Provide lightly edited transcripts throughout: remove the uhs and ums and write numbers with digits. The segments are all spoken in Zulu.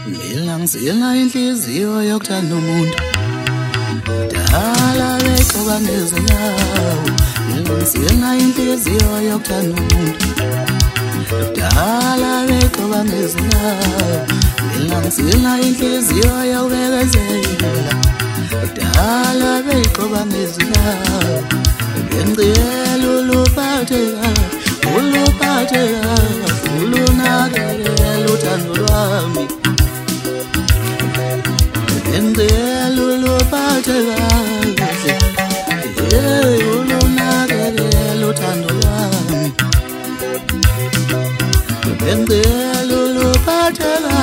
Mina ngisila inhliziyo yokuthanda umuntu dala beqoba nezinyawo. Mina ngisila inhliziyo yokuthanda umuntu dala beqoba nezinyawo. Mina ngisila inhliziyo yokubekezela dala beqoba nezinyawo. Ngicela uluphatheka uluphatheka ulunakekela uthando lwami. Ngicela uluphatheka ulunakekela uthando lwami. Ngicela uluphatheka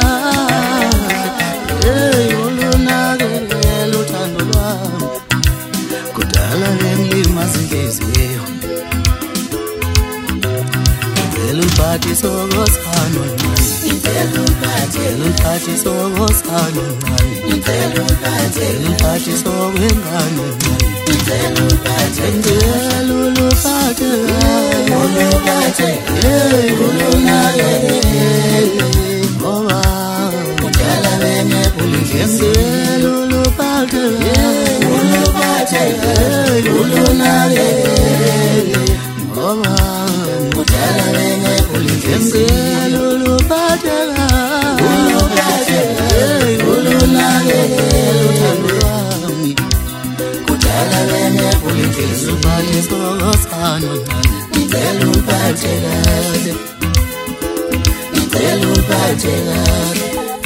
ulunakekela uthando lwami. Kudala bengilimaza inhliziyo Eluphathi sokosano nami Eluphathi sokosano nami Eluphathi sokwengane nami Eluphathi ulunakekele ngoba kudala bengepulizenzela uluphathi ulunakekele ngoba kudala bengepulizenzela uluphatheka ulunakekele uthando lwami. Kudala bengepulizenzela uluphathi sokosano nami ngicela uluphathe kahle ngicela uluphathe kahle.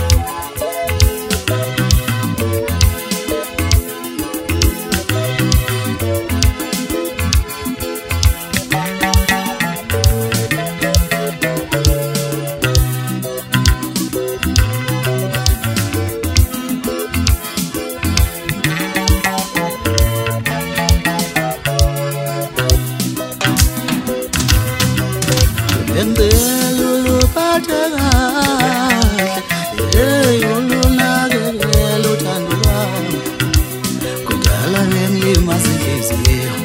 Ngicela uluphathe kahle ulunakekela uthando lwami. Kudala bengilimaza inhliziyo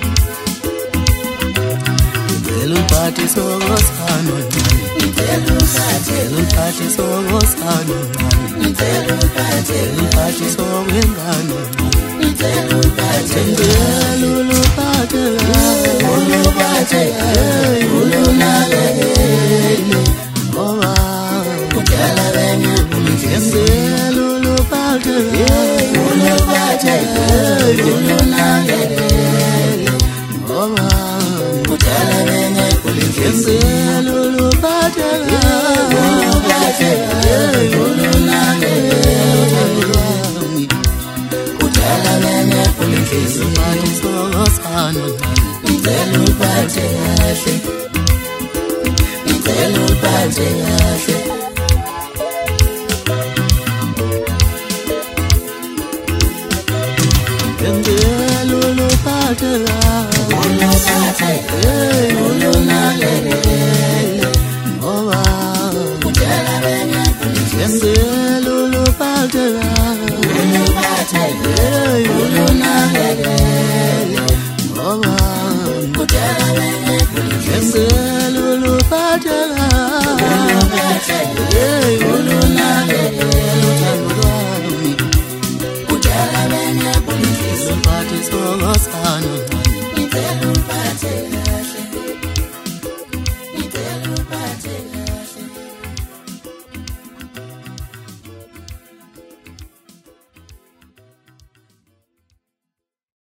ngicela uluphathi sokosano nami uluphathi sokosano nami uluphathi sokwengane nami. Ngicela uluphathe ulunakekele ngoba kudala bengepulizenzela uluphathe ulunakekele ngoba kudala bengepulizenzela uluphathe ulunakekele uthando lwami. Kudala bengepulizenzela uluphathi sokosano nami ngicela uluphathe kahle ngicela uluphathe kahle. Ngicela uluphathe ulunakekele ngoba kudala bengepulizenzela uluphathe ulunakekele ngoba kudala bengepulizenzela uluphathe ulunakekele uthando lwami. Kudala bengepulizenzela uluphathi sokosano